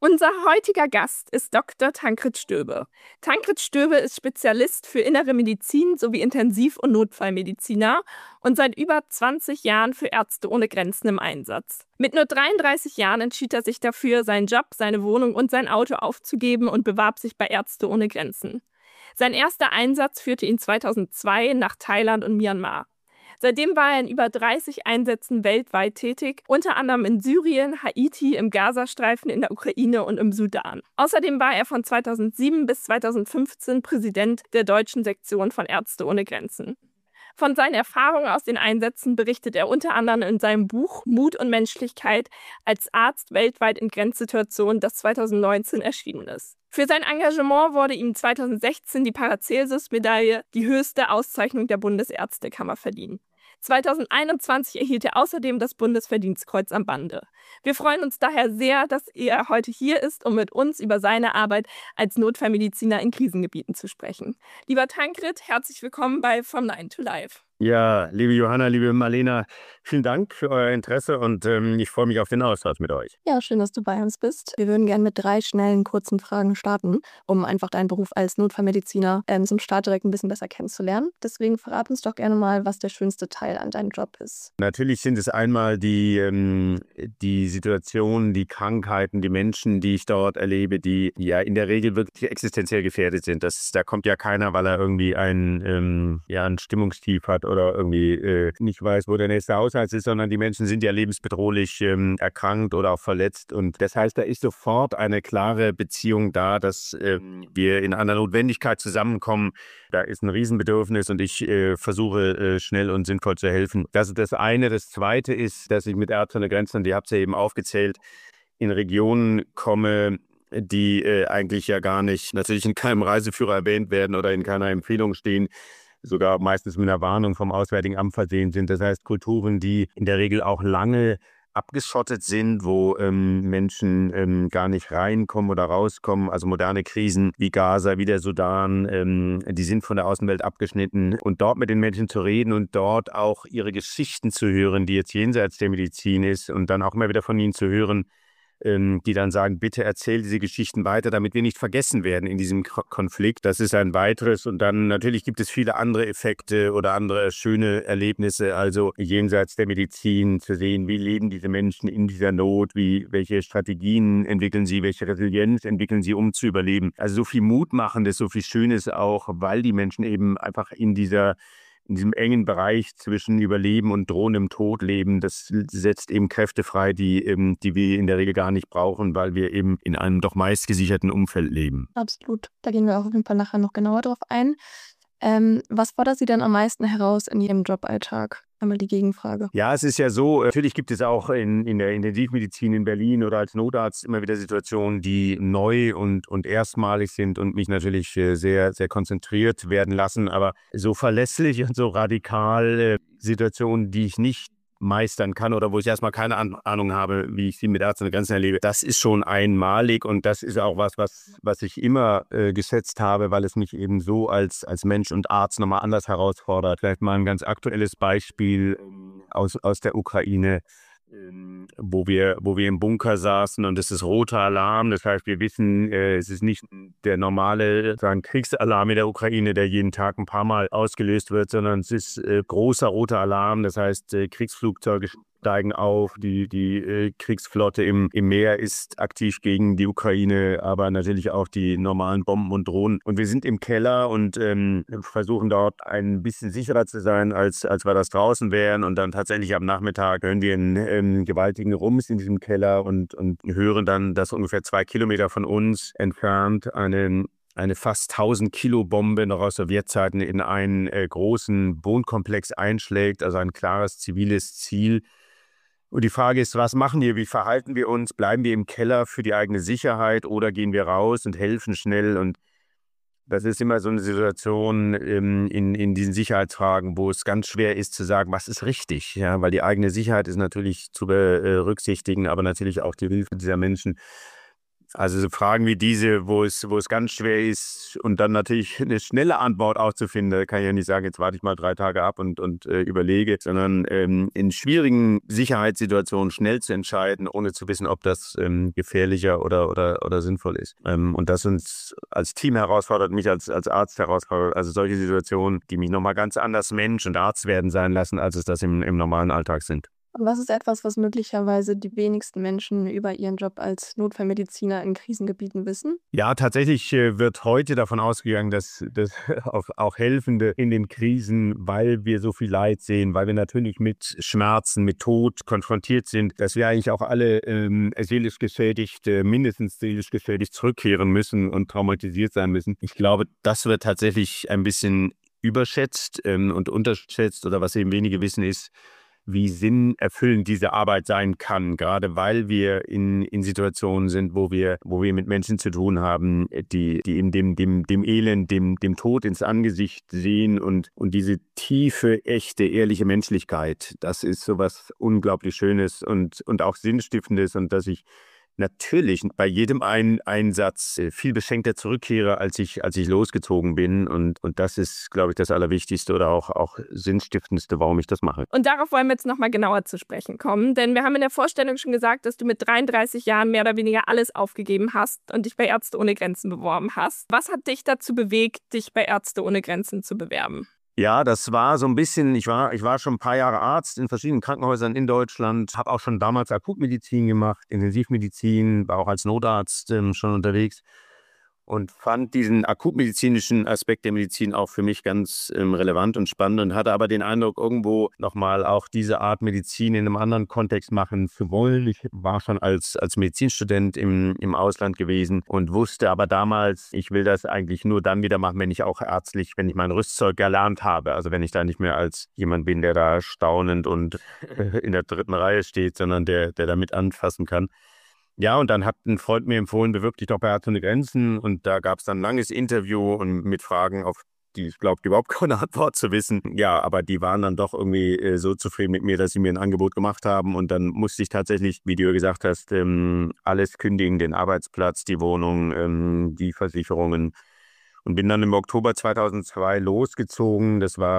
Unser heutiger Gast ist Dr. Tankred Stöbe. Tankred Stöbe ist Spezialist für Innere Medizin sowie Intensiv- und Notfallmediziner und seit über 20 Jahren für Ärzte ohne Grenzen im Einsatz. Mit nur 33 Jahren entschied er sich dafür, seinen Job, seine Wohnung und sein Auto aufzugeben und bewarb sich bei Ärzte ohne Grenzen. Sein erster Einsatz führte ihn 2002 nach Thailand und Myanmar. Seitdem war er in über 30 Einsätzen weltweit tätig, unter anderem in Syrien, Haiti, im Gazastreifen, in der Ukraine und im Sudan. Außerdem war er von 2007 bis 2015 Präsident der deutschen Sektion von Ärzte ohne Grenzen. Von seinen Erfahrungen aus den Einsätzen berichtet er unter anderem in seinem Buch Mut und Menschlichkeit als Arzt weltweit in Grenzsituationen, das 2019 erschienen ist. Für sein Engagement wurde ihm 2016 die Paracelsus-Medaille, die höchste Auszeichnung der Bundesärztekammer, verliehen. 2021 erhielt er außerdem das Bundesverdienstkreuz am Bande. Wir freuen uns daher sehr, dass er heute hier ist, um mit uns über seine Arbeit als Notfallmediziner in Krisengebieten zu sprechen. Lieber Tankred, herzlich willkommen bei From Nine to Life. Ja, liebe Johanna, liebe Marlena, vielen Dank für euer Interesse und ich freue mich auf den Austausch mit euch. Ja, schön, dass du bei uns bist. Wir würden gerne mit 3 schnellen, kurzen Fragen starten, um einfach deinen Beruf als Notfallmediziner zum Start direkt ein bisschen besser kennenzulernen. Deswegen verrat uns doch gerne mal, was der schönste Teil an deinem Job ist. Natürlich sind es einmal die Situationen, die Krankheiten, die Menschen, die ich dort erlebe, die ja in der Regel wirklich existenziell gefährdet sind. Da kommt ja keiner, weil er irgendwie ein Stimmungstief hat oder irgendwie nicht weiß, wo der nächste Hausarzt ist, sondern die Menschen sind ja lebensbedrohlich erkrankt oder auch verletzt. Und das heißt, da ist sofort eine klare Beziehung da, dass wir in einer Notwendigkeit zusammenkommen. Da ist ein Riesenbedürfnis und ich versuche schnell und sinnvoll zu helfen. Das ist das eine. Das zweite ist, dass ich mit Ärzte ohne Grenzen, und ihr habt es ja eben aufgezählt, in Regionen komme, die eigentlich ja gar nicht, natürlich in keinem Reiseführer erwähnt werden oder in keiner Empfehlung stehen, sogar meistens mit einer Warnung vom Auswärtigen Amt versehen sind. Das heißt, Kulturen, die in der Regel auch lange abgeschottet sind, wo Menschen gar nicht reinkommen oder rauskommen. Also moderne Krisen wie Gaza, wie der Sudan, die sind von der Außenwelt abgeschnitten. Und dort mit den Menschen zu reden und dort auch ihre Geschichten zu hören, die jetzt jenseits der Medizin ist, und dann auch immer wieder von ihnen zu hören, die dann sagen, bitte erzähl diese Geschichten weiter, damit wir nicht vergessen werden in diesem Konflikt. Das ist ein weiteres. Und dann natürlich gibt es viele andere Effekte oder andere schöne Erlebnisse, also jenseits der Medizin zu sehen, wie leben diese Menschen in dieser Not, welche Strategien entwickeln sie, welche Resilienz entwickeln sie, um zu überleben. Also so viel Mutmachendes, so viel Schönes auch, weil die Menschen eben einfach in diesem engen Bereich zwischen Überleben und drohendem Tod leben. Das setzt eben Kräfte frei, die wir in der Regel gar nicht brauchen, weil wir eben in einem doch meist gesicherten Umfeld leben. Absolut. Da gehen wir auch auf jeden Fall nachher noch genauer drauf ein. Was fordert Sie denn am meisten heraus in Ihrem Joballtag? Einmal die Gegenfrage. Ja, es ist ja so, natürlich gibt es auch in der Intensivmedizin in Berlin oder als Notarzt immer wieder Situationen, die neu und erstmalig sind und mich natürlich sehr, sehr konzentriert werden lassen. Aber so verlässlich und so radikal Situationen, die ich nicht meistern kann oder wo ich erstmal keine Ahnung habe, wie ich sie mit Ärzte ohne Grenzen erlebe, das ist schon einmalig, und das ist auch was ich immer geschätzt habe, weil es mich eben so als Mensch und Arzt nochmal anders herausfordert. Vielleicht mal ein ganz aktuelles Beispiel aus der Ukraine, wo wir im Bunker saßen, und es ist roter Alarm. Das heißt, wir wissen, es ist nicht der normale Kriegsalarm in der Ukraine, der jeden Tag ein paar Mal ausgelöst wird, sondern es ist großer roter Alarm. Das heißt, Kriegsflugzeuge steigen auf, die Kriegsflotte im Meer ist aktiv gegen die Ukraine, aber natürlich auch die normalen Bomben und Drohnen. Und wir sind im Keller und versuchen dort ein bisschen sicherer zu sein, als wir das draußen wären. Und dann tatsächlich am Nachmittag hören wir einen gewaltigen Rums in diesem Keller und hören dann, dass ungefähr 2 Kilometer von uns entfernt eine fast 1000 Kilo Bombe noch aus Sowjetzeiten in einen großen Wohnkomplex einschlägt, also ein klares ziviles Ziel. Und die Frage ist, was machen wir? Wie verhalten wir uns? Bleiben wir im Keller für die eigene Sicherheit oder gehen wir raus und helfen schnell? Und das ist immer so eine Situation in diesen Sicherheitsfragen, wo es ganz schwer ist zu sagen, was ist richtig? Ja, weil die eigene Sicherheit ist natürlich zu berücksichtigen, aber natürlich auch die Hilfe dieser Menschen. Also so Fragen wie diese, wo es ganz schwer ist und dann natürlich eine schnelle Antwort auch zu finden. Da kann ich ja nicht sagen, jetzt warte ich mal 3 Tage ab und überlege, sondern in schwierigen Sicherheitssituationen schnell zu entscheiden, ohne zu wissen, ob das gefährlicher oder sinnvoll ist. Und das uns als Team herausfordert, mich als Arzt herausfordert. Also solche Situationen, die mich nochmal ganz anders Mensch und Arzt werden sein lassen, als es das im normalen Alltag sind. Und was ist etwas, was möglicherweise die wenigsten Menschen über ihren Job als Notfallmediziner in Krisengebieten wissen? Ja, tatsächlich wird heute davon ausgegangen, dass auch Helfende in den Krisen, weil wir so viel Leid sehen, weil wir natürlich mit Schmerzen, mit Tod konfrontiert sind, dass wir eigentlich auch alle seelisch geschädigt, mindestens seelisch geschädigt zurückkehren müssen und traumatisiert sein müssen. Ich glaube, das wird tatsächlich ein bisschen überschätzt und unterschätzt, oder was eben wenige wissen ist, wie sinnerfüllend diese Arbeit sein kann, gerade weil wir in Situationen sind, wo wir mit Menschen zu tun haben, die eben dem Elend, dem Tod ins Angesicht sehen und diese tiefe, echte, ehrliche Menschlichkeit, das ist sowas unglaublich Schönes und auch Sinnstiftendes, und dass ich natürlich bei jedem Einsatz viel beschenkter zurückkehre, als ich losgezogen bin. Und das ist, glaube ich, das Allerwichtigste oder auch Sinnstiftendste, warum ich das mache. Und darauf wollen wir jetzt nochmal genauer zu sprechen kommen. Denn wir haben in der Vorstellung schon gesagt, dass du mit 33 Jahren mehr oder weniger alles aufgegeben hast und dich bei Ärzte ohne Grenzen beworben hast. Was hat dich dazu bewegt, dich bei Ärzte ohne Grenzen zu bewerben? Ja, das war so ein bisschen, ich war schon ein paar Jahre Arzt in verschiedenen Krankenhäusern in Deutschland, habe auch schon damals Akutmedizin gemacht, Intensivmedizin, war auch als Notarzt schon unterwegs und fand diesen akutmedizinischen Aspekt der Medizin auch für mich ganz relevant und spannend und hatte aber den Eindruck, irgendwo nochmal auch diese Art Medizin in einem anderen Kontext machen zu wollen. Ich war schon als Medizinstudent im Ausland gewesen und wusste aber damals, ich will das eigentlich nur dann wieder machen, wenn ich auch ärztlich, wenn ich mein Rüstzeug erlernt habe. Also wenn ich da nicht mehr als jemand bin, der da staunend und in der 3. Reihe steht, sondern der damit anfassen kann. Ja, und dann hat ein Freund mir empfohlen, bewirb dich doch bei Ärzte ohne Grenzen. Und da gab es dann ein langes Interview und mit Fragen, auf die ich glaube, überhaupt keine Antwort zu wissen. Ja, aber die waren dann doch irgendwie so zufrieden mit mir, dass sie mir ein Angebot gemacht haben. Und dann musste ich tatsächlich, wie du gesagt hast, alles kündigen, den Arbeitsplatz, die Wohnung, die Versicherungen. Und bin dann im Oktober 2002 losgezogen. Das war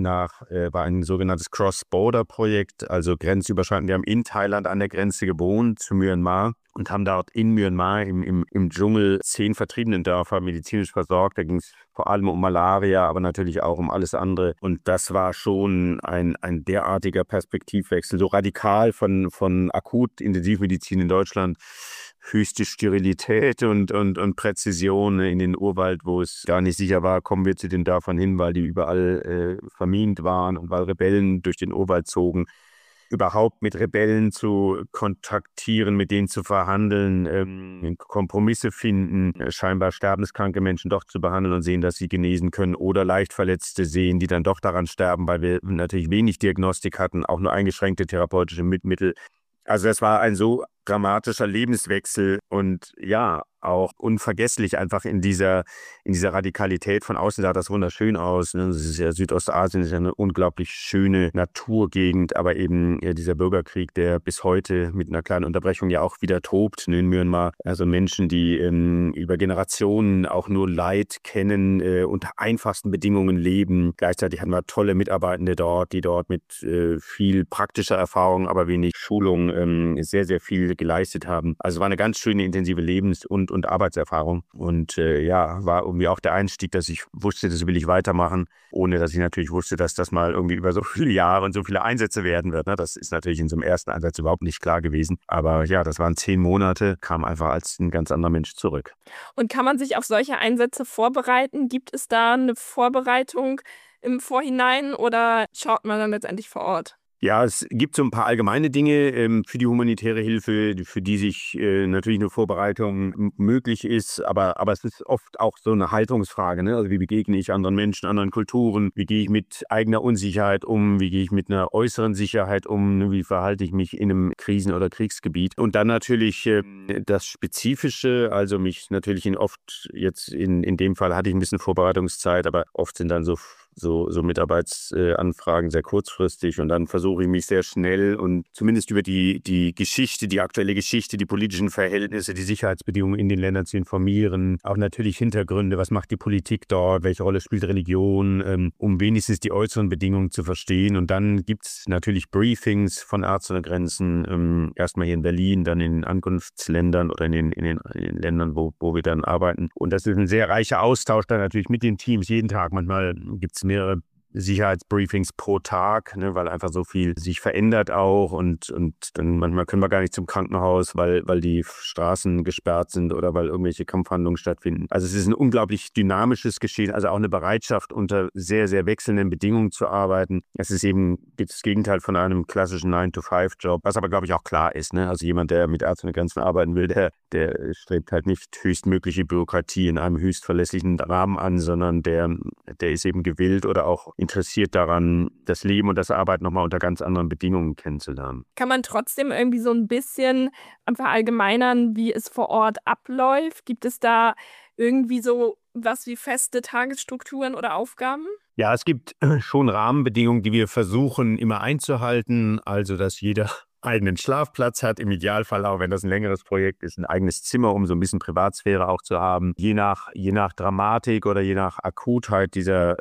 ein sogenanntes Cross-Border-Projekt, also grenzüberschreitend. Wir haben in Thailand an der Grenze gewohnt zu Myanmar und haben dort in Myanmar im Dschungel 10 Vertriebenendörfer medizinisch versorgt. Da ging es vor allem um Malaria, aber natürlich auch um alles andere. Und das war schon ein derartiger Perspektivwechsel, so radikal von Akut-Intensivmedizin in Deutschland. Höchste Sterilität und Präzision in den Urwald, wo es gar nicht sicher war, kommen wir zu den Dörfern hin, weil die überall vermint waren und weil Rebellen durch den Urwald zogen. Überhaupt mit Rebellen zu kontaktieren, mit denen zu verhandeln, Kompromisse finden, scheinbar sterbenskranke Menschen doch zu behandeln und sehen, dass sie genesen können, oder leicht Verletzte sehen, die dann doch daran sterben, weil wir natürlich wenig Diagnostik hatten, auch nur eingeschränkte therapeutische Mittel. Also das war ein so dramatischer Lebenswechsel und ja, auch unvergesslich einfach in dieser Radikalität. Von außen sah das wunderschön aus. Das ist ja Südostasien, ist ja eine unglaublich schöne Naturgegend, aber eben dieser Bürgerkrieg, der bis heute mit einer kleinen Unterbrechung ja auch wieder tobt in Myanmar. Also Menschen, die über Generationen auch nur Leid kennen, unter einfachsten Bedingungen leben. Gleichzeitig hatten wir tolle Mitarbeitende dort, die dort mit viel praktischer Erfahrung, aber wenig Schulung sehr, sehr viel geleistet haben. Also es war eine ganz schöne, intensive Lebens- und Arbeitserfahrung. Und war irgendwie auch der Einstieg, dass ich wusste, das will ich weitermachen, ohne dass ich natürlich wusste, dass das mal irgendwie über so viele Jahre und so viele Einsätze werden wird. Ne? Das ist natürlich in so einem ersten Einsatz überhaupt nicht klar gewesen. Aber ja, das waren 10 Monate, kam einfach als ein ganz anderer Mensch zurück. Und kann man sich auf solche Einsätze vorbereiten? Gibt es da eine Vorbereitung im Vorhinein oder schaut man dann letztendlich vor Ort? Ja, es gibt so ein paar allgemeine Dinge für die humanitäre Hilfe, für die sich natürlich eine Vorbereitung möglich ist, aber es ist oft auch so eine Haltungsfrage, ne? Also wie begegne ich anderen Menschen, anderen Kulturen, wie gehe ich mit eigener Unsicherheit um, wie gehe ich mit einer äußeren Sicherheit um, wie verhalte ich mich in einem Krisen- oder Kriegsgebiet. Und dann natürlich das Spezifische, also mich natürlich oft jetzt in dem Fall hatte ich ein bisschen Vorbereitungszeit, aber oft sind dann so so Mitarbeitsanfragen sehr kurzfristig und dann versuche ich mich sehr schnell und zumindest über die Geschichte, die aktuelle Geschichte, die politischen Verhältnisse, die Sicherheitsbedingungen in den Ländern zu informieren. Auch natürlich Hintergründe, was macht die Politik dort, welche Rolle spielt Religion, um wenigstens die äußeren Bedingungen zu verstehen. Und dann gibt es natürlich Briefings von Ärzte ohne Grenzen, erstmal hier in Berlin, dann in den Ankunftsländern oder in den Ländern, wo wir dann arbeiten. Und das ist ein sehr reicher Austausch dann natürlich mit den Teams jeden Tag. Manchmal gibt es mehrere Sicherheitsbriefings pro Tag, ne, weil einfach so viel sich verändert auch und dann manchmal können wir gar nicht zum Krankenhaus, weil die Straßen gesperrt sind oder weil irgendwelche Kampfhandlungen stattfinden. Also es ist ein unglaublich dynamisches Geschehen, also auch eine Bereitschaft, unter sehr, sehr wechselnden Bedingungen zu arbeiten. Es ist eben das Gegenteil von einem klassischen 9-to-5-Job, was aber, glaube ich, auch klar ist. Ne? Also jemand, der mit Ärzte ohne Grenzen arbeiten will, der strebt halt nicht höchstmögliche Bürokratie in einem höchstverlässlichen Rahmen an, sondern der ist eben gewillt oder auch interessiert daran, das Leben und das Arbeiten nochmal unter ganz anderen Bedingungen kennenzulernen. Kann man trotzdem irgendwie so ein bisschen verallgemeinern, wie es vor Ort abläuft? Gibt es da irgendwie so was wie feste Tagesstrukturen oder Aufgaben? Ja, es gibt schon Rahmenbedingungen, die wir versuchen immer einzuhalten, also dass jeder eigenen Schlafplatz hat, im Idealfall auch, wenn das ein längeres Projekt ist, ein eigenes Zimmer, um so ein bisschen Privatsphäre auch zu haben. Je nach Dramatik oder je nach Akutheit dieser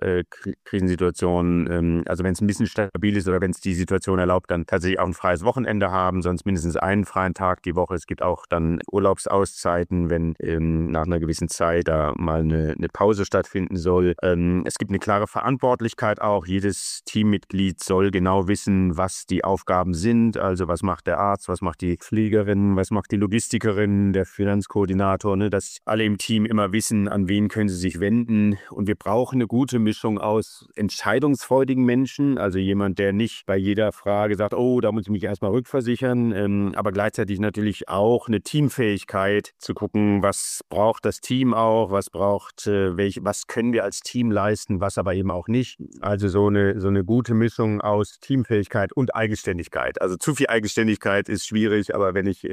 Krisensituation, also wenn es ein bisschen stabil ist oder wenn es die Situation erlaubt, dann tatsächlich auch ein freies Wochenende haben, sonst mindestens einen freien Tag die Woche. Es gibt auch dann Urlaubsauszeiten, wenn nach einer gewissen Zeit da mal eine Pause stattfinden soll. Es gibt eine klare Verantwortlichkeit auch. Jedes Teammitglied soll genau wissen, was die Aufgaben sind, also was macht der Arzt, was macht die Pflegerin, was macht die Logistikerin, der Finanzkoordinator, ne? Dass alle im Team immer wissen, an wen können sie sich wenden. Und wir brauchen eine gute Mischung aus entscheidungsfreudigen Menschen, also jemand, der nicht bei jeder Frage sagt, oh, da muss ich mich erstmal rückversichern, aber gleichzeitig natürlich auch eine Teamfähigkeit zu gucken, was braucht das Team auch, was können wir als Team leisten, was aber eben auch nicht. Also so eine gute Mischung aus Teamfähigkeit und Eigenständigkeit. Also zu viel Eigenständigkeit ist schwierig, aber wenn ich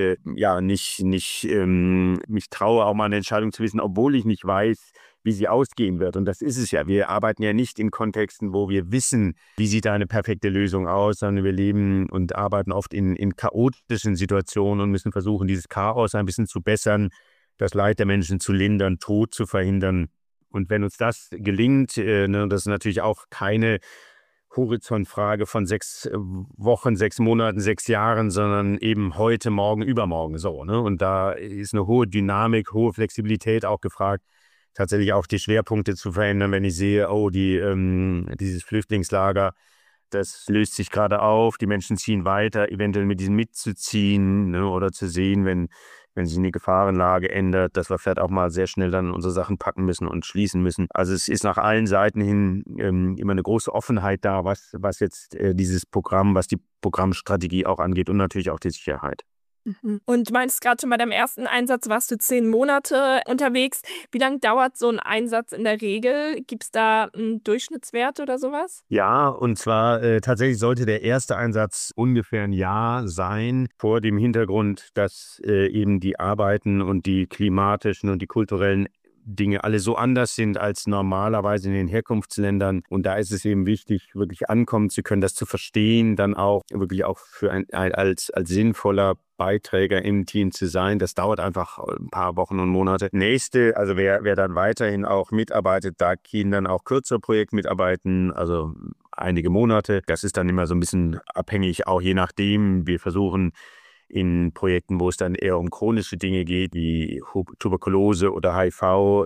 mich traue, auch mal eine Entscheidung zu wissen, obwohl ich nicht weiß, wie sie ausgehen wird. Und das ist es ja. Wir arbeiten ja nicht in Kontexten, wo wir wissen, wie sieht da eine perfekte Lösung aus, sondern wir leben und arbeiten oft in chaotischen Situationen und müssen versuchen, dieses Chaos ein bisschen zu bessern, das Leid der Menschen zu lindern, Tod zu verhindern. Und wenn uns das gelingt, das ist natürlich auch keine Horizontfrage von 6 Wochen, 6 Monaten, 6 Jahren, sondern eben heute, morgen, übermorgen so. Ne? Und da ist eine hohe Dynamik, hohe Flexibilität auch gefragt, tatsächlich auch die Schwerpunkte zu verändern, wenn ich sehe, oh, dieses Flüchtlingslager, das löst sich gerade auf, die Menschen ziehen weiter, eventuell mit diesem mitzuziehen, ne? Oder zu sehen, wenn sich eine Gefahrenlage ändert, dass wir vielleicht auch mal sehr schnell dann unsere Sachen packen müssen und schließen müssen. Also es ist nach allen Seiten hin immer eine große Offenheit da, was jetzt dieses Programm, was die Programmstrategie auch angeht und natürlich auch die Sicherheit. Und du meinst gerade schon bei deinem ersten Einsatz warst du 10 Monate unterwegs. Wie lange dauert so ein Einsatz in der Regel? Gibt es da einen Durchschnittswert oder sowas? Ja, und zwar tatsächlich sollte der erste Einsatz ungefähr ein Jahr sein, vor dem Hintergrund, dass eben die Arbeiten und die klimatischen und die kulturellen Dinge alle so anders sind als normalerweise in den Herkunftsländern. Und da ist es eben wichtig, wirklich ankommen zu können, das zu verstehen, dann auch wirklich auch für als sinnvoller Beiträger im Team zu sein. Das dauert einfach ein paar Wochen und Monate. Also wer dann weiterhin auch mitarbeitet, da gehen dann auch kürzere Projektmitarbeiten, also einige Monate. Das ist dann immer so ein bisschen abhängig, auch je nachdem. Wir versuchen in Projekten, wo es dann eher um chronische Dinge geht, wie Tuberkulose oder HIV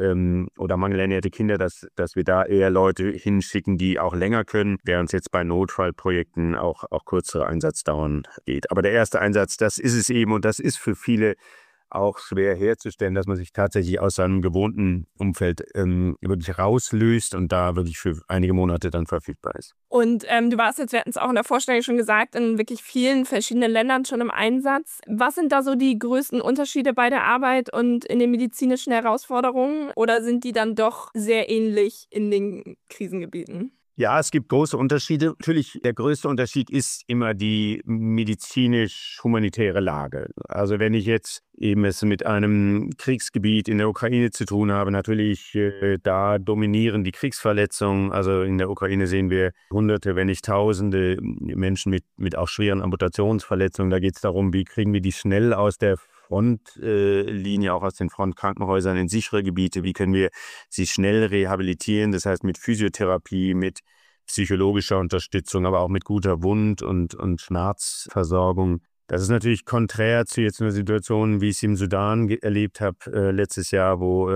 oder mangelernährte Kinder, dass wir da eher Leute hinschicken, die auch länger können, während es jetzt bei Notfallprojekten auch kürzere Einsatzdauern geht. Aber der erste Einsatz, das ist es eben und das ist für viele auch schwer herzustellen, dass man sich tatsächlich aus seinem gewohnten Umfeld wirklich rauslöst und da wirklich für einige Monate dann verfügbar ist. Und du warst jetzt, wir hatten es auch in der Vorstellung schon gesagt, in wirklich vielen verschiedenen Ländern schon im Einsatz. Was sind da so die größten Unterschiede bei der Arbeit und in den medizinischen Herausforderungen? Oder sind die dann doch sehr ähnlich in den Krisengebieten? Ja, es gibt große Unterschiede. Natürlich, der größte Unterschied ist immer die medizinisch-humanitäre Lage. Also wenn ich jetzt eben es mit einem Kriegsgebiet in der Ukraine zu tun habe, natürlich da dominieren die Kriegsverletzungen. Also in der Ukraine sehen wir Hunderte, wenn nicht Tausende Menschen mit auch schweren Amputationsverletzungen. Da geht es darum, wie kriegen wir die schnell aus der Frontlinie, auch aus den Frontkrankenhäusern in sichere Gebiete, wie können wir sie schnell rehabilitieren, das heißt mit Physiotherapie, mit psychologischer Unterstützung, aber auch mit guter Wund- und Schmerzversorgung. Das ist natürlich konträr zu jetzt einer Situation, wie ich es im Sudan erlebt habe letztes Jahr,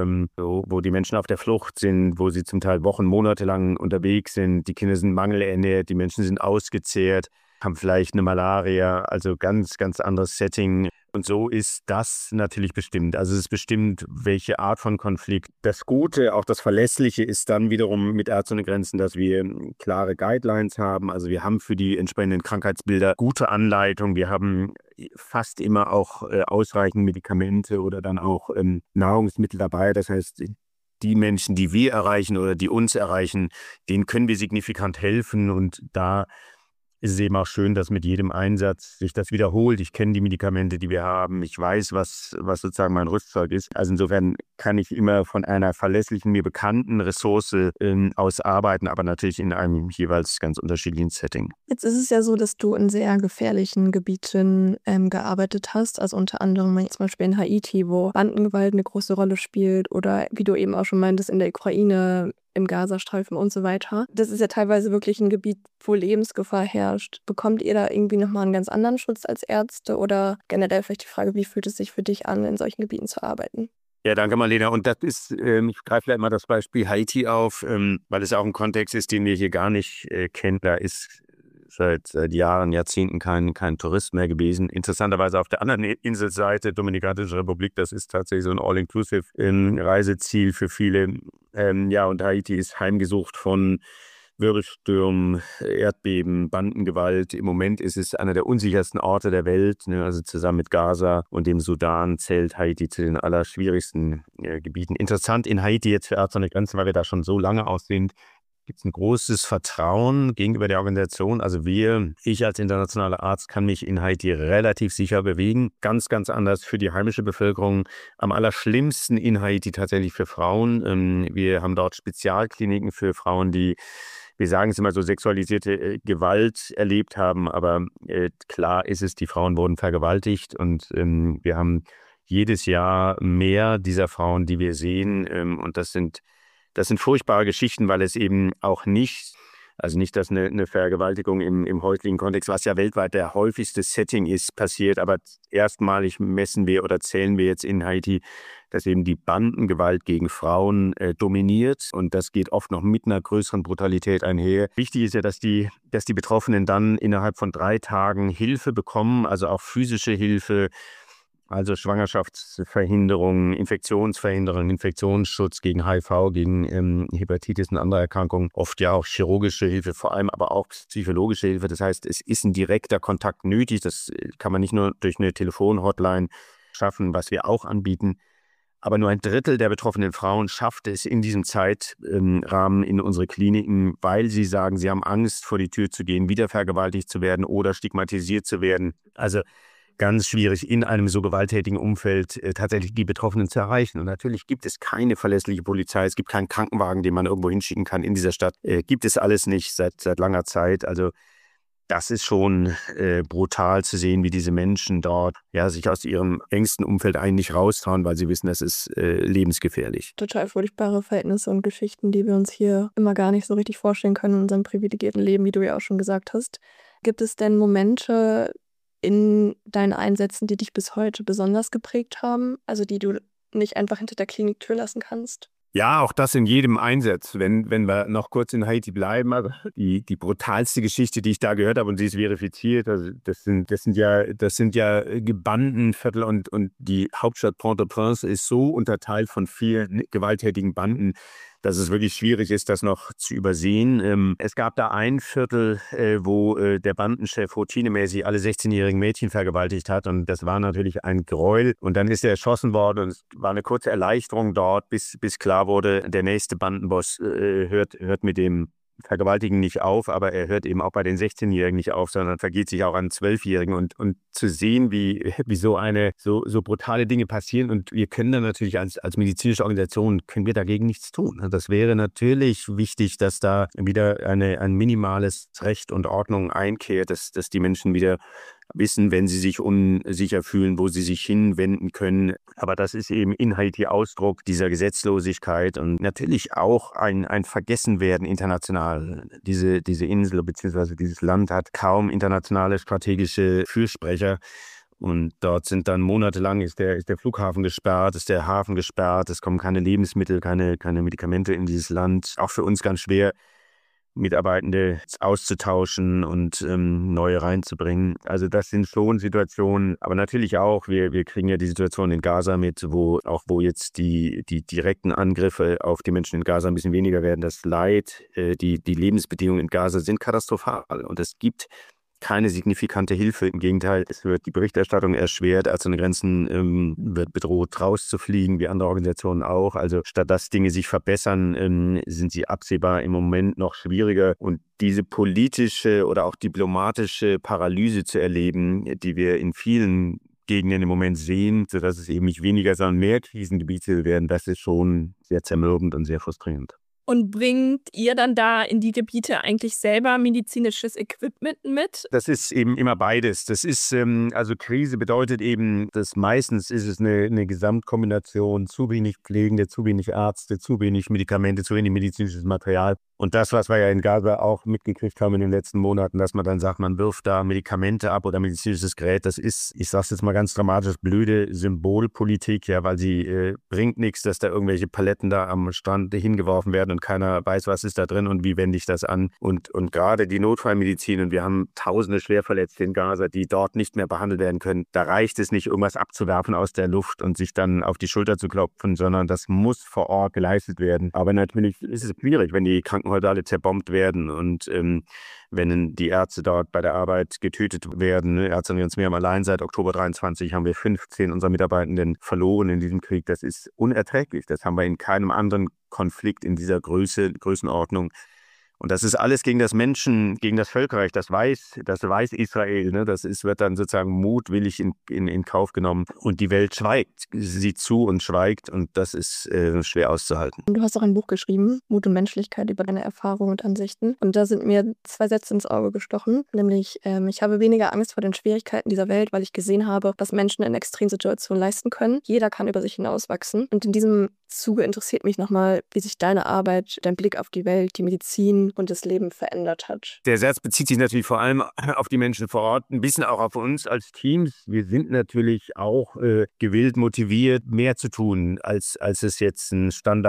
wo die Menschen auf der Flucht sind, wo sie zum Teil Wochen, Monate lang unterwegs sind. Die Kinder sind mangelernährt, die Menschen sind ausgezehrt, haben vielleicht eine Malaria, also ganz, ganz anderes Setting. Und so ist das natürlich bestimmt. Also es ist bestimmt, welche Art von Konflikt. Das Gute, auch das Verlässliche ist dann wiederum mit Ärzte ohne Grenzen, dass wir klare Guidelines haben. Also wir haben für die entsprechenden Krankheitsbilder gute Anleitungen. Wir haben fast immer auch ausreichend Medikamente oder dann auch Nahrungsmittel dabei. Das heißt, die Menschen, die wir erreichen oder die uns erreichen, denen können wir signifikant helfen. Und da ist es eben auch schön, dass mit jedem Einsatz sich das wiederholt. Ich kenne die Medikamente, die wir haben. Ich weiß, was sozusagen mein Rüstzeug ist. Also insofern kann ich immer von einer verlässlichen, mir bekannten Ressource aus arbeiten, aber natürlich in einem jeweils ganz unterschiedlichen Setting. Jetzt ist es ja so, dass du in sehr gefährlichen Gebieten gearbeitet hast, also unter anderem zum Beispiel in Haiti, wo Bandengewalt eine große Rolle spielt oder wie du eben auch schon meintest, in der Ukraine, im Gazastreifen und so weiter. Das ist ja teilweise wirklich ein Gebiet, wo Lebensgefahr herrscht. Bekommt ihr da irgendwie nochmal einen ganz anderen Schutz als Ärzte oder generell vielleicht die Frage, wie fühlt es sich für dich an, in solchen Gebieten zu arbeiten? Ja, danke Marlene. Und das ist, ich greife vielleicht mal das Beispiel Haiti auf, weil es auch ein Kontext ist, den wir hier gar nicht kennen. Da ist seit Jahren, Jahrzehnten kein Tourist mehr gewesen. Interessanterweise auf der anderen Inselseite, Dominikanische Republik, das ist tatsächlich so ein All-Inclusive Reiseziel für viele. Ja, und Haiti ist heimgesucht von Wirbelstürmen, Erdbeben, Bandengewalt. Im Moment ist es einer der unsichersten Orte der Welt. Ne? Also zusammen mit Gaza und dem Sudan zählt Haiti zu den allerschwierigsten Gebieten. Interessant in Haiti jetzt für Ärzte ohne Grenzen, weil wir da schon so lange aus sind, gibt es ein großes Vertrauen gegenüber der Organisation. Also ich als internationaler Arzt kann mich in Haiti relativ sicher bewegen. Ganz, ganz anders für die heimische Bevölkerung. Am allerschlimmsten in Haiti tatsächlich für Frauen. Wir haben dort Spezialkliniken für Frauen, die, wir sagen es immer so, sexualisierte Gewalt erlebt haben. Aber klar ist es, die Frauen wurden vergewaltigt und wir haben jedes Jahr mehr dieser Frauen, die wir sehen. Und das sind furchtbare Geschichten, weil es eben auch nicht, also nicht, dass eine Vergewaltigung im häuslichen Kontext, was ja weltweit der häufigste Setting ist, passiert, aber erstmalig messen wir oder zählen wir jetzt in Haiti, dass eben die Bandengewalt gegen Frauen dominiert und das geht oft noch mit einer größeren Brutalität einher. Wichtig ist ja, dass die Betroffenen dann innerhalb von 3 Tagen Hilfe bekommen, also auch physische Hilfe, also Schwangerschaftsverhinderung, Infektionsverhinderung, Infektionsschutz gegen HIV, gegen Hepatitis und andere Erkrankungen. Oft ja auch chirurgische Hilfe, vor allem aber auch psychologische Hilfe. Das heißt, es ist ein direkter Kontakt nötig. Das kann man nicht nur durch eine Telefonhotline schaffen, was wir auch anbieten. Aber nur 1/3 der betroffenen Frauen schafft es in diesem Zeitrahmen in unsere Kliniken, weil sie sagen, sie haben Angst, vor die Tür zu gehen, wieder vergewaltigt zu werden oder stigmatisiert zu werden. Also ganz schwierig, in einem so gewalttätigen Umfeld tatsächlich die Betroffenen zu erreichen. Und natürlich gibt es keine verlässliche Polizei, es gibt keinen Krankenwagen, den man irgendwo hinschicken kann in dieser Stadt. Gibt es alles nicht seit langer Zeit. Also das ist schon brutal zu sehen, wie diese Menschen dort sich aus ihrem engsten Umfeld eigentlich raustrauen, weil sie wissen, das ist lebensgefährlich. Total furchtbare Verhältnisse und Geschichten, die wir uns hier immer gar nicht so richtig vorstellen können in unserem privilegierten Leben, wie du ja auch schon gesagt hast. Gibt es denn Momente in deinen Einsätzen, die dich bis heute besonders geprägt haben? Also die du nicht einfach hinter der Kliniktür lassen kannst? Ja, auch das in jedem Einsatz. Wenn wir noch kurz in Haiti bleiben, also die brutalste Geschichte, die ich da gehört habe, und sie ist verifiziert, also das sind ja Bandenviertel und die Hauptstadt Port-au-Prince ist so unterteilt von 4 gewalttätigen Banden, dass es wirklich schwierig ist, das noch zu übersehen. Es gab da ein Viertel, wo der Bandenchef routinemäßig alle 16-jährigen Mädchen vergewaltigt hat und das war natürlich ein Gräuel. Und dann ist er erschossen worden und es war eine kurze Erleichterung dort, bis klar wurde, der nächste Bandenboss hört mit dem Vergewaltigen nicht auf, aber er hört eben auch bei den 16-Jährigen nicht auf, sondern vergeht sich auch an 12-Jährigen. Und zu sehen, wie so brutale Dinge passieren, und wir können dann natürlich als medizinische Organisation, können wir dagegen nichts tun. Das wäre natürlich wichtig, dass da wieder ein minimales Recht und Ordnung einkehrt, dass die Menschen wieder wissen, wenn sie sich unsicher fühlen, wo sie sich hinwenden können. Aber das ist eben inhaltlicher Ausdruck dieser Gesetzlosigkeit und natürlich auch ein Vergessenwerden international. Diese Insel bzw. dieses Land hat kaum internationale strategische Fürsprecher. Und dort sind dann monatelang ist der Flughafen gesperrt, ist der Hafen gesperrt, es kommen keine Lebensmittel, keine Medikamente in dieses Land. Auch für uns ganz schwer, Mitarbeitende auszutauschen und neue reinzubringen. Also das sind schon Situationen, aber natürlich auch, wir kriegen ja die Situation in Gaza mit, wo jetzt die direkten Angriffe auf die Menschen in Gaza ein bisschen weniger werden. Das Leid, die Lebensbedingungen in Gaza sind katastrophal und es gibt keine signifikante Hilfe. Im Gegenteil, es wird die Berichterstattung erschwert. Ärzte ohne Grenzen wird bedroht, rauszufliegen, wie andere Organisationen auch. Also statt dass Dinge sich verbessern, sind sie absehbar im Moment noch schwieriger. Und diese politische oder auch diplomatische Paralyse zu erleben, die wir in vielen Gegenden im Moment sehen, sodass es eben nicht weniger, sondern mehr Krisengebiete werden, das ist schon sehr zermürbend und sehr frustrierend. Und bringt ihr dann da in die Gebiete eigentlich selber medizinisches Equipment mit? Das ist eben immer beides. Das ist, also Krise bedeutet eben, dass meistens ist es eine Gesamtkombination, zu wenig Pflegende, zu wenig Ärzte, zu wenig Medikamente, zu wenig medizinisches Material. Und das, was wir ja in Gaza auch mitgekriegt haben in den letzten Monaten, dass man dann sagt, man wirft da Medikamente ab oder medizinisches Gerät, das ist, ich sage es jetzt mal ganz dramatisch, blöde Symbolpolitik, ja, weil sie bringt nichts, dass da irgendwelche Paletten da am Strand hingeworfen werden und keiner weiß, was ist da drin und wie wende ich das an. Und gerade die Notfallmedizin, und wir haben tausende Schwerverletzte in Gaza, die dort nicht mehr behandelt werden können. Da reicht es nicht, irgendwas abzuwerfen aus der Luft und sich dann auf die Schulter zu klopfen, sondern das muss vor Ort geleistet werden. Aber natürlich ist es schwierig, wenn die Krankenhäuser alle zerbombt werden und wenn die Ärzte dort bei der Arbeit getötet werden. Ärzte, die uns mehr allein seit Oktober 23 haben wir 15 unserer Mitarbeitenden verloren in diesem Krieg. Das ist unerträglich. Das haben wir in keinem anderen Konflikt in dieser Größenordnung. Und das ist alles gegen das Völkerrecht, das weiß Israel. Ne? Wird dann sozusagen mutwillig in Kauf genommen. Und die Welt sieht zu und schweigt, und das ist schwer auszuhalten. Du hast auch ein Buch geschrieben, Mut und Menschlichkeit, über deine Erfahrungen und Ansichten. Und da sind mir 2 Sätze ins Auge gestochen, nämlich ich habe weniger Angst vor den Schwierigkeiten dieser Welt, weil ich gesehen habe, was Menschen in Extremsituationen leisten können. Jeder kann über sich hinauswachsen. Und in diesem Zuge interessiert mich nochmal, wie sich deine Arbeit, dein Blick auf die Welt, die Medizin und das Leben verändert hat. Der Satz bezieht sich natürlich vor allem auf die Menschen vor Ort, ein bisschen auch auf uns als Teams. Wir sind natürlich auch gewillt, motiviert, mehr zu tun, als es jetzt ein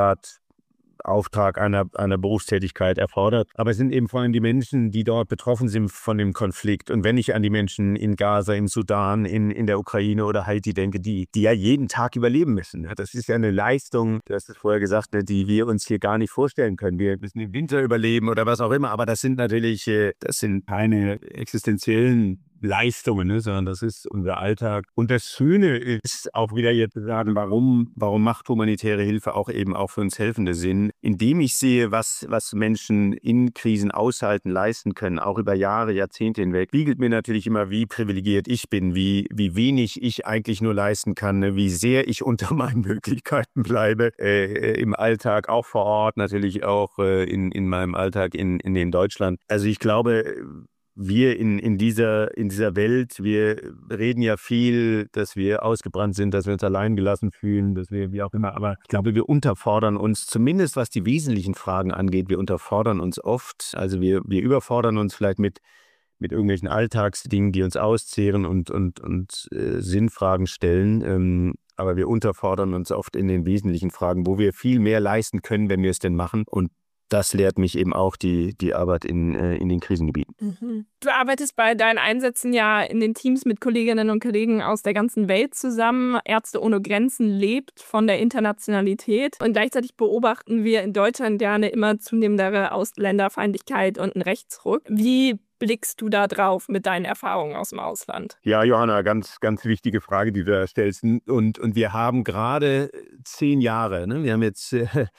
Standardauftrag einer Berufstätigkeit erfordert. Aber es sind eben vor allem die Menschen, die dort betroffen sind von dem Konflikt. Und wenn ich an die Menschen in Gaza, im Sudan, in der Ukraine oder Haiti denke, die ja jeden Tag überleben müssen. Das ist ja eine Leistung, du hast es vorher gesagt, die wir uns hier gar nicht vorstellen können. Wir müssen im Winter überleben oder was auch immer. Aber das sind natürlich, das sind keine existenziellen Leistungen, sondern das ist unser Alltag. Und das Schöne ist auch wieder jetzt zu sagen, warum macht humanitäre Hilfe auch eben auch für uns helfende Sinn, indem ich sehe, was Menschen in Krisen aushalten, leisten können, auch über Jahre, Jahrzehnte hinweg, spiegelt mir natürlich immer, wie privilegiert ich bin, wie wenig ich eigentlich nur leisten kann, wie sehr ich unter meinen Möglichkeiten bleibe, im Alltag, auch vor Ort, natürlich auch in meinem Alltag in Deutschland. Also ich glaube, wir in dieser Welt, wir reden ja viel, dass wir ausgebrannt sind, dass wir uns allein gelassen fühlen, dass wir wie auch immer, aber ich glaube, wir unterfordern uns, zumindest was die wesentlichen Fragen angeht, wir unterfordern uns oft, also wir überfordern uns vielleicht mit irgendwelchen Alltagsdingen, die uns auszehren und Sinnfragen stellen, aber wir unterfordern uns oft in den wesentlichen Fragen, wo wir viel mehr leisten können, wenn wir es denn machen, und das lehrt mich eben auch die Arbeit in den Krisengebieten. Mhm. Du arbeitest bei deinen Einsätzen ja in den Teams mit Kolleginnen und Kollegen aus der ganzen Welt zusammen. Ärzte ohne Grenzen lebt von der Internationalität. Und gleichzeitig beobachten wir in Deutschland ja eine immer zunehmendere Ausländerfeindlichkeit und einen Rechtsruck. Wie blickst du da drauf mit deinen Erfahrungen aus dem Ausland? Ja, Johanna, ganz, ganz wichtige Frage, die du da stellst. Und wir haben gerade 10 Jahre, ne? Wir haben jetzt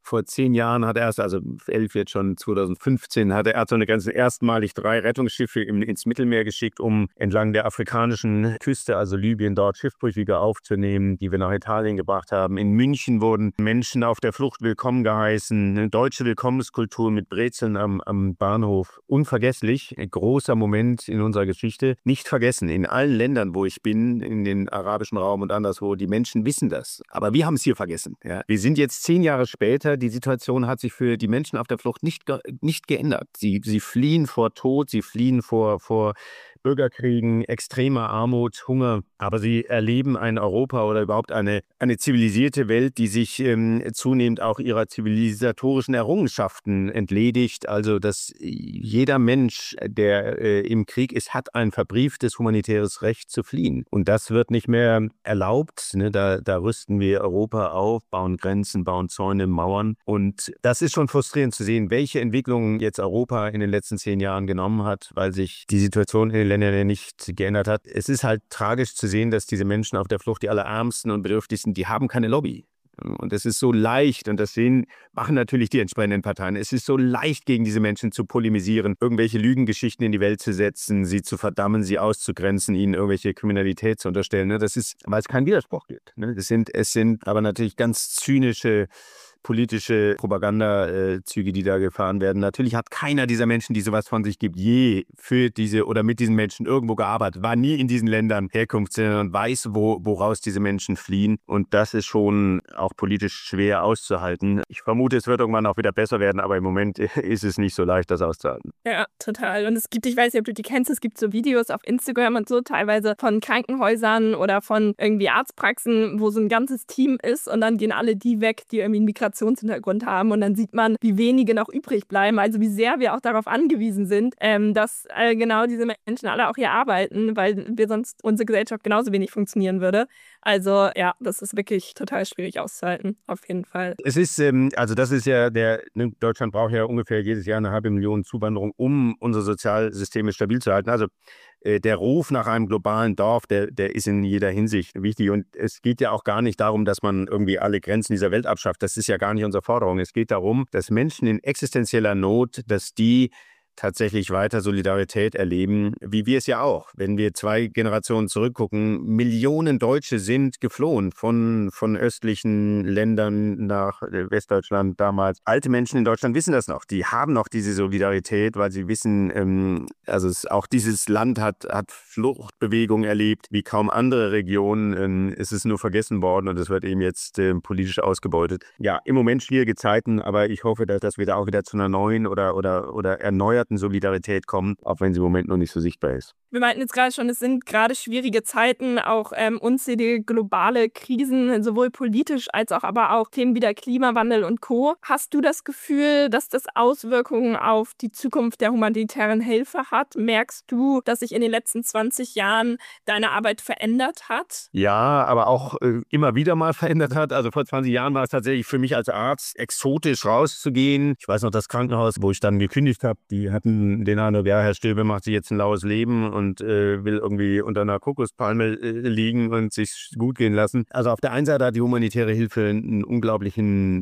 vor 10 Jahren hat er also 11 jetzt schon, 2015, hat er so eine ganze erstmalig 3 Rettungsschiffe ins Mittelmeer geschickt, um entlang der afrikanischen Küste, also Libyen, dort Schiffbrüchige aufzunehmen, die wir nach Italien gebracht haben. In München wurden Menschen auf der Flucht willkommen geheißen. Eine deutsche Willkommenskultur mit Brezeln am Bahnhof. Unvergesslich, ein großer Moment in unserer Geschichte. Nicht vergessen, in allen Ländern, wo ich bin, in den arabischen Raum und anderswo, die Menschen wissen das. Aber wir haben es hier vergessen. Ja. Wir sind jetzt 10 Jahre später, die Situation hat sich für die Menschen auf der Flucht nicht geändert. Sie fliehen vor Tod, sie fliehen vor Bürgerkriegen, extremer Armut, Hunger. Aber sie erleben ein Europa oder überhaupt eine zivilisierte Welt, die sich zunehmend auch ihrer zivilisatorischen Errungenschaften entledigt. Also, dass jeder Mensch, der im Krieg ist, hat ein verbrieftes humanitäres Recht zu fliehen. Und das wird nicht mehr erlaubt. Ne? Da rüsten wir Europa auf, bauen Grenzen, bauen Zäune, Mauern. Und das ist schon frustrierend zu sehen, welche Entwicklungen jetzt Europa in den letzten 10 Jahren genommen hat, weil sich die Situation in den Ländern ja nicht geändert hat. Es ist halt tragisch zu sehen, dass diese Menschen auf der Flucht, die allerärmsten und bedürftigsten, die haben keine Lobby. Und es ist so leicht, und das machen natürlich die entsprechenden Parteien, es ist so leicht, gegen diese Menschen zu polemisieren, irgendwelche Lügengeschichten in die Welt zu setzen, sie zu verdammen, sie auszugrenzen, ihnen irgendwelche Kriminalität zu unterstellen. Das ist, weil es keinen Widerspruch gibt. Es sind aber natürlich ganz zynische politische Propagandazüge, die da gefahren werden. Natürlich hat keiner dieser Menschen, die sowas von sich gibt, je für diese oder mit diesen Menschen irgendwo gearbeitet, war nie in diesen Ländern Herkunftsländern und weiß, woraus diese Menschen fliehen. Und das ist schon auch politisch schwer auszuhalten. Ich vermute, es wird irgendwann auch wieder besser werden, aber im Moment ist es nicht so leicht, das auszuhalten. Ja, total. Und es gibt, ich weiß nicht, ob du die kennst, es gibt so Videos auf Instagram und so, teilweise von Krankenhäusern oder von irgendwie Arztpraxen, wo so ein ganzes Team ist und dann gehen alle die weg, die irgendwie einen Migrationshintergrund haben und dann sieht man, wie wenige noch übrig bleiben, also wie sehr wir auch darauf angewiesen sind, dass genau diese Menschen alle auch hier arbeiten, weil wir sonst unsere Gesellschaft genauso wenig funktionieren würde. Also ja, das ist wirklich total schwierig auszuhalten, auf jeden Fall. Es ist, also das ist ja Deutschland braucht ja ungefähr jedes Jahr 500.000 Zuwanderung, um unsere Sozialsysteme stabil zu halten. Also der Ruf nach einem globalen Dorf, der ist in jeder Hinsicht wichtig. Und es geht ja auch gar nicht darum, dass man irgendwie alle Grenzen dieser Welt abschafft. Das ist ja gar nicht unsere Forderung. Es geht darum, dass Menschen in existenzieller Not, dass die tatsächlich weiter Solidarität erleben, wie wir es ja auch. Wenn wir 2 Generationen zurückgucken, Millionen Deutsche sind geflohen von östlichen Ländern nach Westdeutschland damals. Alte Menschen in Deutschland wissen das noch. Die haben noch diese Solidarität, weil sie wissen, auch dieses Land hat Fluchtbewegung erlebt, wie kaum andere Regionen. Es ist nur vergessen worden und es wird eben jetzt politisch ausgebeutet. Ja, im Moment schwierige Zeiten, aber ich hoffe, dass wir da auch wieder zu einer neuen oder erneuerten Solidarität kommen, auch wenn sie im Moment noch nicht so sichtbar ist. Wir meinten jetzt gerade schon, es sind gerade schwierige Zeiten, auch unzählige globale Krisen, sowohl politisch als auch aber auch Themen wie der Klimawandel und Co. Hast du das Gefühl, dass das Auswirkungen auf die Zukunft der humanitären Hilfe hat? Merkst du, dass sich in den letzten 20 Jahren deine Arbeit verändert hat? Ja, aber auch immer wieder mal verändert hat. Also vor 20 Jahren war es tatsächlich für mich als Arzt exotisch rauszugehen. Ich weiß noch, das Krankenhaus, wo ich dann gekündigt habe, die hatten den Eindruck, ja, Herr Stöbe macht sich jetzt ein laues Leben und will irgendwie unter einer Kokospalme liegen und sich gut gehen lassen. Also auf der einen Seite hat die humanitäre Hilfe einen unglaublichen,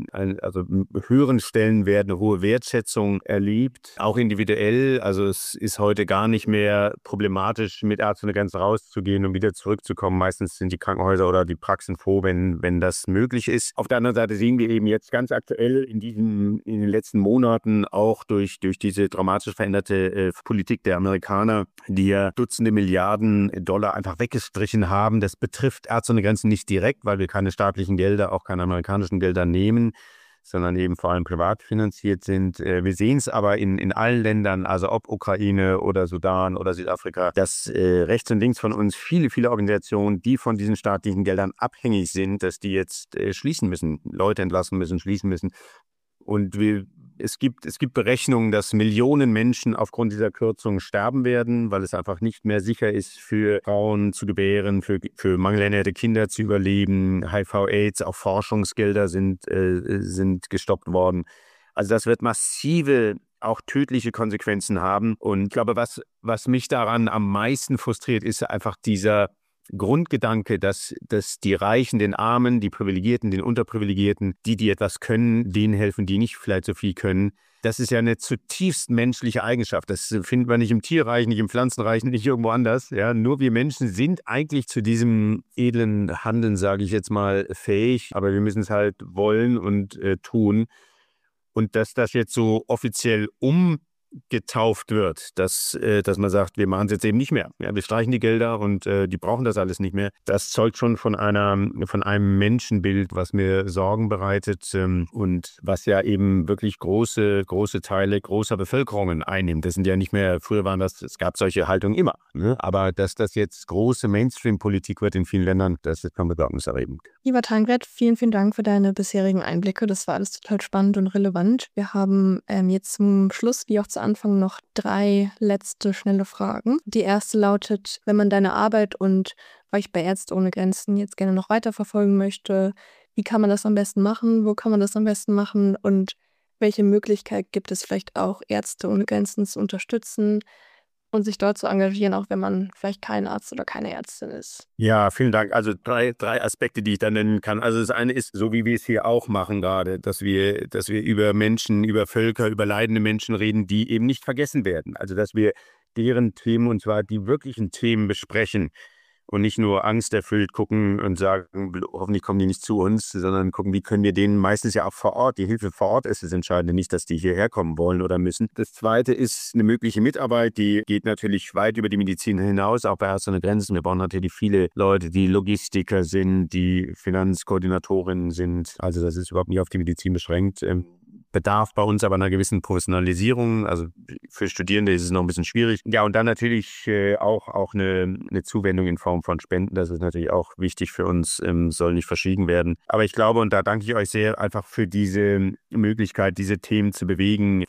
höheren Stellenwert, eine hohe Wertschätzung erlebt, auch individuell. Also es ist heute gar nicht mehr problematisch, mit Ärzten ganz rauszugehen und wieder zurückzukommen. Meistens sind die Krankenhäuser oder die Praxen froh, wenn das möglich ist. Auf der anderen Seite sehen wir eben jetzt ganz aktuell in den letzten Monaten auch durch diese dramatisch veränderte Politik der Amerikaner, die ja Dutzende Milliarden Dollar einfach weggestrichen haben. Das betrifft Ärzte ohne Grenzen nicht direkt, weil wir keine staatlichen Gelder, auch keine amerikanischen Gelder nehmen, sondern eben vor allem privat finanziert sind. Wir sehen es aber in allen Ländern, also ob Ukraine oder Sudan oder Südafrika, dass rechts und links von uns viele, viele Organisationen, die von diesen staatlichen Geldern abhängig sind, dass die jetzt schließen müssen, Leute entlassen müssen, schließen müssen. Und es gibt Berechnungen, dass Millionen Menschen aufgrund dieser Kürzungen sterben werden, weil es einfach nicht mehr sicher ist, für Frauen zu gebären, für mangelernährte Kinder zu überleben. HIV/AIDS, auch Forschungsgelder sind gestoppt worden. Also das wird massive, auch tödliche Konsequenzen haben. Und ich glaube, was mich daran am meisten frustriert, ist einfach dieser Grundgedanke, dass die Reichen, den Armen, die Privilegierten, den Unterprivilegierten, die etwas können, denen helfen, die nicht vielleicht so viel können, das ist ja eine zutiefst menschliche Eigenschaft. Das findet man nicht im Tierreich, nicht im Pflanzenreich, nicht irgendwo anders. Ja, nur wir Menschen sind eigentlich zu diesem edlen Handeln, sage ich jetzt mal, fähig. Aber wir müssen es halt wollen und tun. Und dass das jetzt so offiziell umgetauft wird, dass man sagt, wir machen es jetzt eben nicht mehr. Ja, wir streichen die Gelder und die brauchen das alles nicht mehr. Das zeugt schon von einem Menschenbild, was mir Sorgen bereitet und was ja eben wirklich große Teile großer Bevölkerungen einnimmt. Das sind ja nicht mehr, früher es gab solche Haltungen immer. Ne? Aber dass das jetzt große Mainstream-Politik wird in vielen Ländern, das ist schon besorgniserregend. Lieber Tancred, vielen, vielen Dank für deine bisherigen Einblicke. Das war alles total spannend und relevant. Wir haben jetzt zum Schluss, wie auch zu Anfang, noch 3 letzte schnelle Fragen. Die erste lautet, wenn man deine Arbeit und euch bei Ärzte ohne Grenzen jetzt gerne noch weiterverfolgen möchte, wie kann man das am besten machen? Wo kann man das am besten machen? Und welche Möglichkeit gibt es vielleicht auch, Ärzte ohne Grenzen zu unterstützen und sich dort zu engagieren, auch wenn man vielleicht kein Arzt oder keine Ärztin ist? Ja, vielen Dank. Also drei Aspekte, die ich da nennen kann. Also das eine ist, so wie wir es hier auch machen gerade, dass wir über Menschen, über Völker, über leidende Menschen reden, die eben nicht vergessen werden. Also dass wir deren Themen, und zwar die wirklichen Themen, besprechen. Und nicht nur angsterfüllt gucken und sagen, hoffentlich kommen die nicht zu uns, sondern gucken, wie können wir denen meistens ja auch vor Ort, die Hilfe vor Ort ist das Entscheidende, nicht, dass die hierher kommen wollen oder müssen. Das Zweite ist eine mögliche Mitarbeit, die geht natürlich weit über die Medizin hinaus, auch bei Ärzte ohne Grenzen. Wir brauchen natürlich viele Leute, die Logistiker sind, die Finanzkoordinatorinnen sind. Also das ist überhaupt nicht auf die Medizin beschränkt. Bedarf bei uns aber einer gewissen Professionalisierung. Also für Studierende ist es noch ein bisschen schwierig. Ja, und dann natürlich auch eine Zuwendung in Form von Spenden. Das ist natürlich auch wichtig für uns, soll nicht verschwiegen werden. Aber ich glaube, und da danke ich euch sehr, einfach für diese Möglichkeit, diese Themen zu bewegen,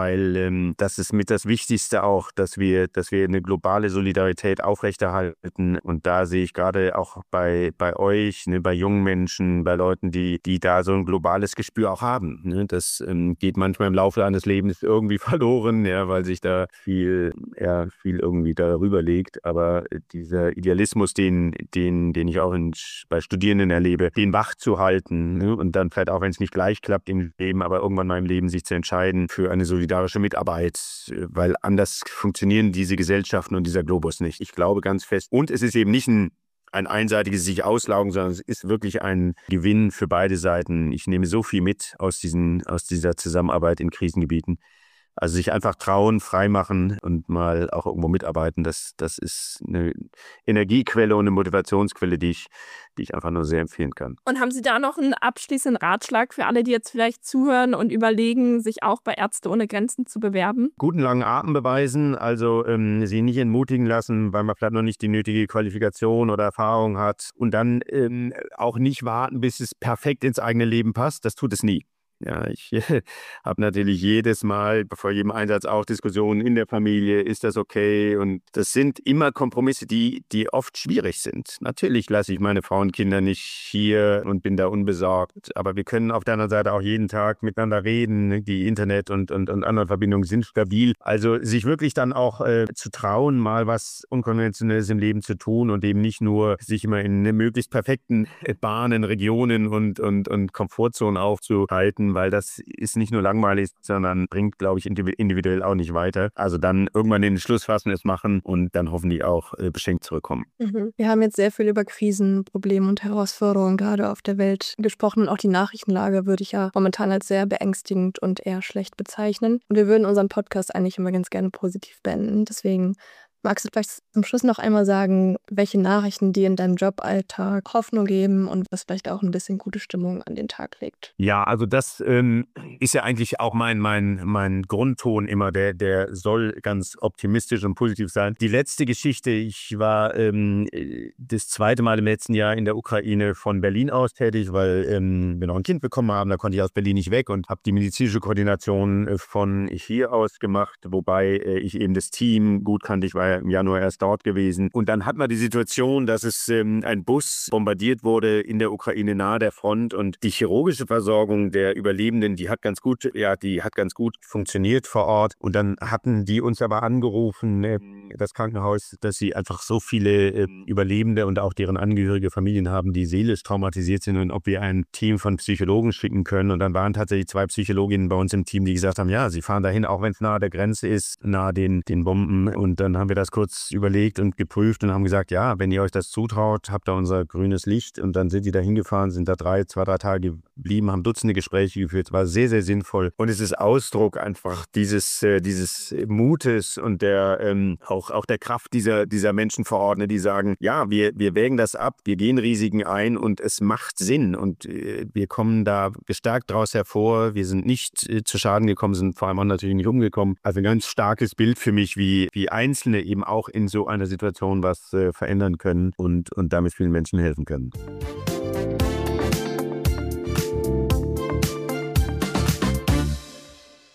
weil das ist mit das Wichtigste auch, dass wir eine globale Solidarität aufrechterhalten. Und da sehe ich gerade auch bei euch, ne, bei jungen Menschen, bei Leuten, die da so ein globales Gespür auch haben. Ne? Das geht manchmal im Laufe eines Lebens irgendwie verloren, ja, weil sich da viel irgendwie darüber legt. Aber dieser Idealismus, den ich auch bei Studierenden erlebe, den wach zu halten, ne? Und dann vielleicht auch, wenn es nicht gleich klappt im Leben, aber irgendwann mal im Leben sich zu entscheiden für eine solidarische Mitarbeit, weil anders funktionieren diese Gesellschaften und dieser Globus nicht. Ich glaube ganz fest. Und es ist eben nicht ein einseitiges sich auslaugen, sondern es ist wirklich ein Gewinn für beide Seiten. Ich nehme so viel mit aus dieser Zusammenarbeit in Krisengebieten. Also sich einfach trauen, freimachen und mal auch irgendwo mitarbeiten, das ist eine Energiequelle und eine Motivationsquelle, die ich einfach nur sehr empfehlen kann. Und haben Sie da noch einen abschließenden Ratschlag für alle, die jetzt vielleicht zuhören und überlegen, sich auch bei Ärzte ohne Grenzen zu bewerben? Guten langen Atem beweisen, also sie nicht entmutigen lassen, weil man vielleicht noch nicht die nötige Qualifikation oder Erfahrung hat. Und dann auch nicht warten, bis es perfekt ins eigene Leben passt. Das tut es nie. Ja, ich habe natürlich jedes Mal, bevor jedem Einsatz auch Diskussionen in der Familie, ist das okay? Und das sind immer Kompromisse, die oft schwierig sind. Natürlich lasse ich meine Frau und Kinder nicht hier und bin da unbesorgt. Aber wir können auf der anderen Seite auch jeden Tag miteinander reden. Die Internet und andere Verbindungen sind stabil. Also sich wirklich dann auch zu trauen, mal was Unkonventionelles im Leben zu tun und eben nicht nur sich immer in möglichst perfekten Bahnen, Regionen und Komfortzonen aufzuhalten, weil das ist nicht nur langweilig, sondern bringt, glaube ich, individuell auch nicht weiter. Also dann irgendwann den Entschluss fassen, es machen und dann hoffentlich auch beschenkt zurückkommen. Wir haben jetzt sehr viel über Krisen, Probleme und Herausforderungen gerade auf der Welt gesprochen und auch die Nachrichtenlage würde ich ja momentan als sehr beängstigend und eher schlecht bezeichnen. Und wir würden unseren Podcast eigentlich immer ganz gerne positiv beenden. Deswegen magst du vielleicht zum Schluss noch einmal sagen, welche Nachrichten dir in deinem Joballtag Hoffnung geben und was vielleicht auch ein bisschen gute Stimmung an den Tag legt? Ja, also das ist ja eigentlich auch mein Grundton immer, der soll ganz optimistisch und positiv sein. Die letzte Geschichte, ich war das zweite Mal im letzten Jahr in der Ukraine von Berlin aus tätig, weil wir noch ein Kind bekommen haben, da konnte ich aus Berlin nicht weg und habe die medizinische Koordination von hier aus gemacht, wobei ich eben das Team gut kannte. Ich war ja im Januar erst dort gewesen. Und dann hat man die Situation, dass es ein Bus bombardiert wurde in der Ukraine nahe der Front und die chirurgische Versorgung der Überlebenden, die hat ganz gut funktioniert vor Ort. Und dann hatten die uns aber angerufen, das Krankenhaus, dass sie einfach so viele Überlebende und auch deren angehörige Familien haben, die seelisch traumatisiert sind und ob wir ein Team von Psychologen schicken können. Und dann waren tatsächlich 2 Psychologinnen bei uns im Team, die gesagt haben, ja, sie fahren dahin, auch wenn es nahe der Grenze ist, nahe den Bomben. Und dann haben wir das kurz überlegt und geprüft und haben gesagt, ja, wenn ihr euch das zutraut, habt ihr unser grünes Licht. Und dann sind die da hingefahren, sind da 2, 3 Tage geblieben, haben Dutzende Gespräche geführt. Es war sehr, sehr sinnvoll. Und es ist Ausdruck einfach dieses Mutes und auch der Kraft dieser Menschen vor Ort, die sagen, ja, wir wägen das ab, wir gehen Risiken ein und es macht Sinn. Und wir kommen da gestärkt daraus hervor. Wir sind nicht zu Schaden gekommen, sind vor allem auch natürlich nicht umgekommen. Also ein ganz starkes Bild für mich, wie Einzelne eben auch in so einer Situation was verändern können und damit vielen Menschen helfen können.